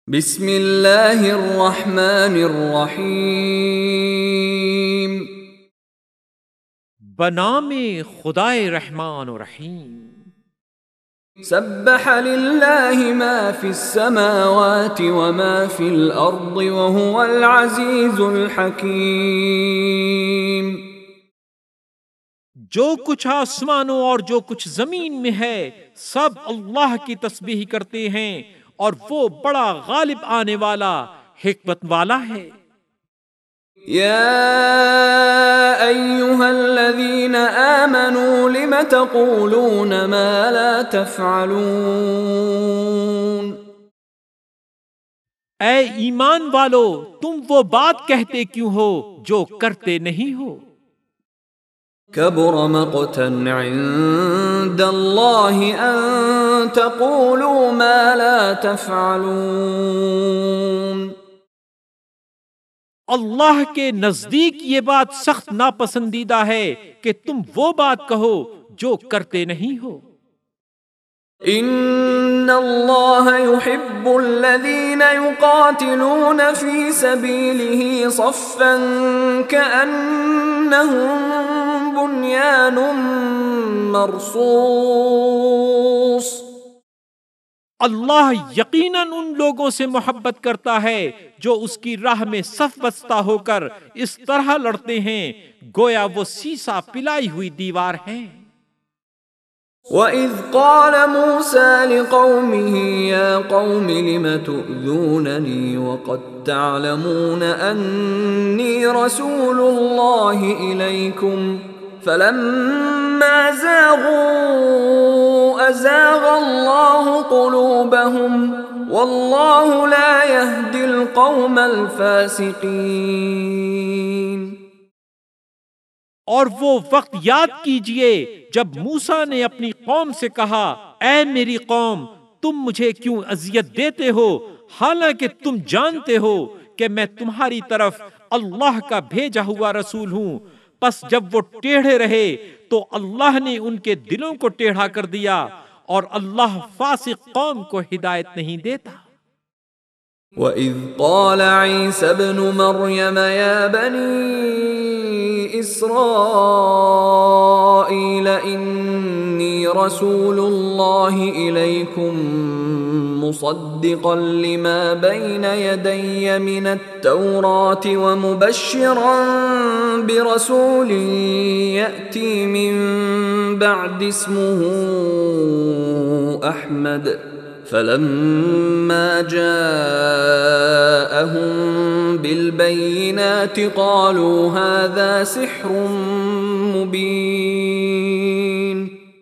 بسم اللہ الرحمن الرحیم بنام خدائے رحمان و رحیم۔ سبح للہ ما فی السماوات وما فی الارض وهو العزیز الحکیم۔ جو کچھ آسمانوں اور جو کچھ زمین میں ہے سب اللہ کی تسبیح کرتے ہیں اور وہ بڑا غالب آنے والا حکمت والا ہے۔ یا ایہا الذین آمنوا لم تقولون ما لا تفعلون۔ اے ایمان والو، تم وہ بات کہتے کیوں ہو جو کرتے نہیں ہو؟ کبر مقتا عند اللہ ان تقولوا ما لا تفعلون۔ اللہ کے نزدیک یہ بات سخت ناپسندیدہ ہے کہ تم وہ بات کہو جو کرتے نہیں ہو۔ ان اللہ يحب الذین یقاتلون فی سبیلہ صفا کأنہم بنیان مرصوص۔ اللہ یقیناً ان لوگوں سے محبت کرتا ہے جو اس کی راہ میں صف بستہ ہو کر اس طرح لڑتے ہیں گویا وہ سیسا پلائی ہوئی دیوار ہے۔ وَإِذْ قَالَ مُوسَى لِقَوْمِهِ يَا قَوْمِ لِمَ تُؤْذُونَنِي وَقَدْ تَعْلَمُونَ أَنِّي رَسُولُ اللَّهِ إِلَيْكُمْ فَلَمَّا زَاغُوا أَزَاغَ اللَّهُ قُلُوبَهُمْ وَاللَّهُ لَا يَهْدِي الْقَوْمَ الْفَاسِقِينَ۔ اور وہ وقت یاد کیجئے جب موسیٰ نے اپنی قوم سے کہا، اے میری قوم، تم مجھے کیوں اذیت دیتے ہو حالانکہ تم جانتے ہو کہ میں تمہاری طرف اللہ کا بھیجا ہوا رسول ہوں۔ پس جب وہ ٹیڑھے رہے تو اللہ نے ان کے دلوں کو ٹیڑھا کر دیا اور اللہ فاسق قوم کو ہدایت نہیں دیتا۔ وَإِذْ قَالَ عِيسَى ابْنُ مَرْيَمَ يَا بَنِي إِسْرَائِيلَ إِنِّي رَسُولُ اللَّهِ إِلَيْكُمْ مُصَدِّقًا لِمَا بَيْنَ يَدَيَّ مِنَ التَّوْرَاةِ وَمُبَشِّرًا بِرَسُولٍ يَأْتِي مِن بَعْدِ اسْمُهُ أَحْمَدُ فَلَمَّا جَاءَهُم بِالْبَيِّنَاتِ قَالُوا هَذَا سِحْرٌ مُبِينٌ۔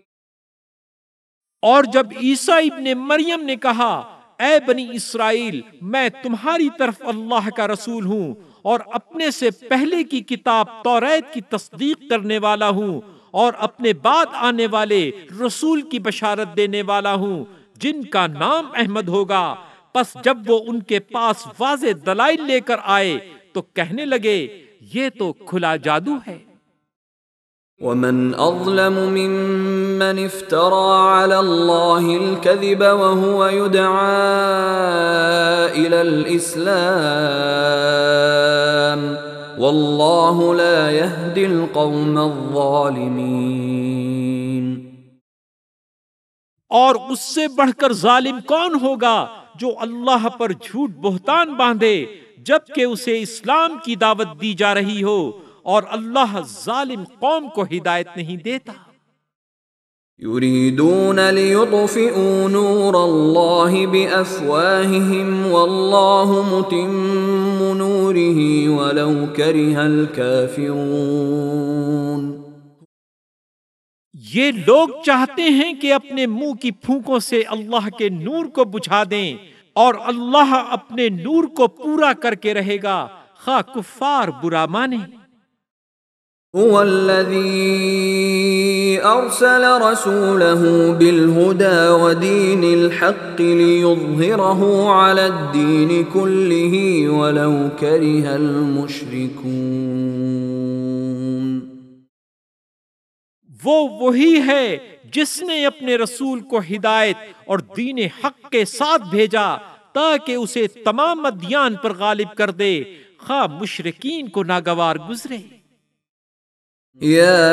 اور جب عیسیٰ ابن مریم نے کہا، اے بنی اسرائیل، میں تمہاری طرف اللہ کا رسول ہوں اور اپنے سے پہلے کی کتاب توریت کی تصدیق کرنے والا ہوں اور اپنے بعد آنے والے رسول کی بشارت دینے والا ہوں جن کا نام احمد ہوگا۔ پس جب وہ ان کے پاس واضح دلائل لے کر آئے تو کہنے لگے یہ تو کھلا جادو ہے۔ وَمَنْ أَظْلَمُ مِمَّنِ افْتَرَى عَلَى اللَّهِ الْكَذِبَ وَهُوَ يُدْعَى إِلَى الْإِسْلَامِ وَاللَّهُ لَا يَهْدِي الْقَوْمَ الظَّالِمِينَ۔ اور اس سے بڑھ کر ظالم کون ہوگا جو اللہ پر جھوٹ بہتان باندھے جبکہ اسے اسلام کی دعوت دی جا رہی ہو اور اللہ ظالم قوم کو ہدایت نہیں دیتا۔ يُرِيدُونَ لِيُطْفِئُوا نُورَ اللَّهِ بِأَفْوَاهِهِمْ وَاللَّهُ مُتِمُّ نُورِهِ وَلَوْ كَرِهَ الْكَافِرُونَ۔ یہ لوگ چاہتے ہیں کہ اپنے منہ کی پھونکوں سے اللہ کے نور کو بجھا دیں اور اللہ اپنے نور کو پورا کر کے رہے گا خواہ کفار برا مانیں۔ هو الذي أرسل رسوله بالهدى ودين الحق ليظهره على الدين كله ولو كره المشركون۔ وہ وہی ہے جس نے اپنے رسول کو ہدایت اور دین حق کے ساتھ بھیجا تاکہ اسے تمام ادیان پر غالب کر دے، خواہ مشرکین کو ناگوار گزرے۔ يا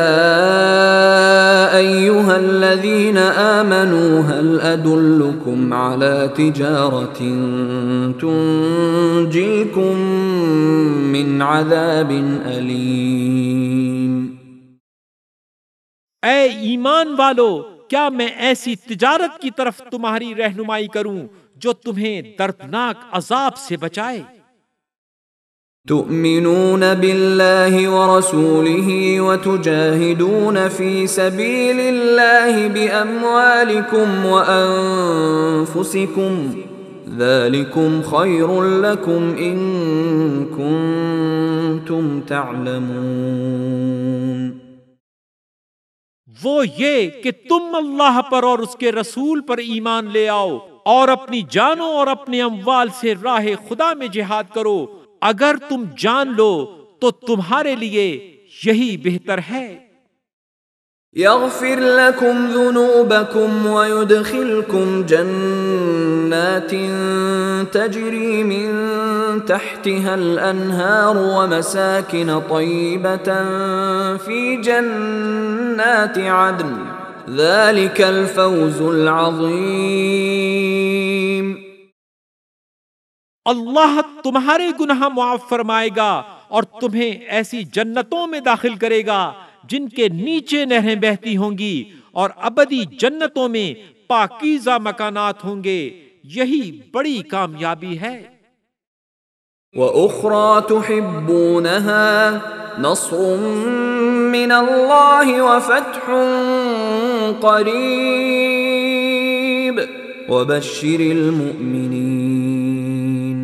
أيها الذين آمنوا هل أدلكم على تجارة تنجيكم من عذاب أليم؟ اے ایمان والو، کیا میں ایسی تجارت کی طرف تمہاری رہنمائی کروں جو تمہیں دردناک عذاب سے بچائے؟ تؤمنون بالله ورسوله وتجاهدون في سبيل الله بأموالكم وأنفسكم ذلكم خير لكم إن كنتم تعلمون۔ وہ یہ کہ تم اللہ پر اور اس کے رسول پر ایمان لے آؤ اور اپنی جانوں اور اپنے اموال سے راہ خدا میں جہاد کرو، اگر تم جان لو تو تمہارے لیے یہی بہتر ہے۔ يغفر لكم ذنوبكم ويدخلكم جنات تجري من تحتها الأنهار ومساكن طيبة في جنات عدن ذلك الفوز العظيم۔ اللہ تمہارے گناہ معاف فرمائے گا اور تمہیں ایسی جنتوں میں داخل کرے گا جن کے نیچے نہریں بہتی ہوں گی، اور ابدی جنتوں میں پاکیزہ مکانات ہوں گے، یہی بڑی کامیابی ہے۔ وَأُخْرَى تُحِبُّونَهَا نَصْرٌ مِّنَ اللَّهِ وَفَتْحٌ قَرِيبٌ وَبَشِّرِ الْمُؤْمِنِينَ۔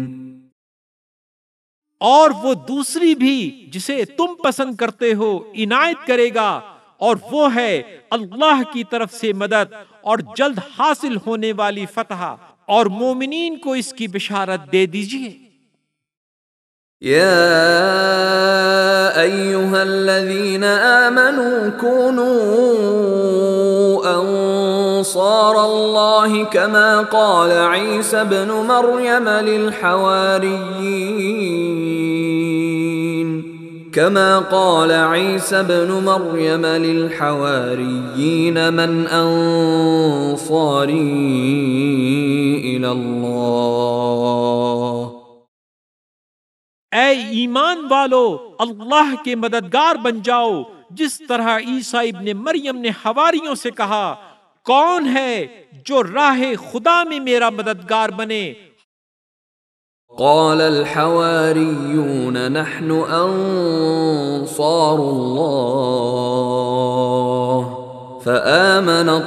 اور وہ دوسری بھی جسے تم پسند کرتے ہو عنایت کرے گا، اور وہ ہے اللہ کی طرف سے مدد اور جلد حاصل ہونے والی فتح، اور مومنین کو اس کی بشارت دے دیجیے۔ يا أيها الذين آمنوا كونوا أنصار الله كما قال عيسى ابن مريم للحواريين من أنصاري إلى الله۔ اے ایمان والو، اللہ کے مددگار بن جاؤ، جس طرح عیسیٰ ابن مریم نے حواریوں سے کہا، کون ہے جو راہ خدا میں میرا مددگار بنے؟ قال الحواريون نحن أنصار الله فآمنت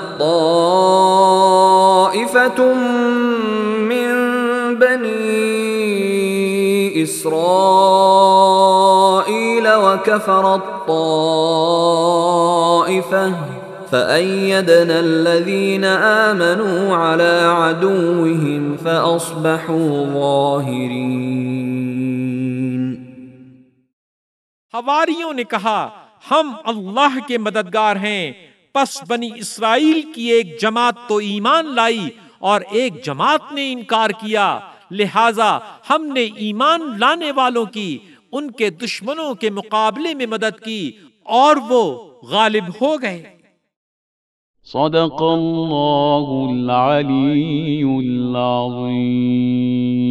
طائفة من بني إسرائيل وكفرت طائفة فأيدنا الذين آمنوا على عدوهم فأصبحوا ظاهرين۔ حواریوں نے کہا، ہم اللہ کے مددگار ہیں، پس بنی اسرائیل کی ایک جماعت تو ایمان لائی اور ایک جماعت نے انکار کیا، لہذا ہم نے ایمان لانے والوں کی ان کے دشمنوں کے مقابلے میں مدد کی اور وہ غالب ہو گئے۔ صدق اللہ العلی العظیم۔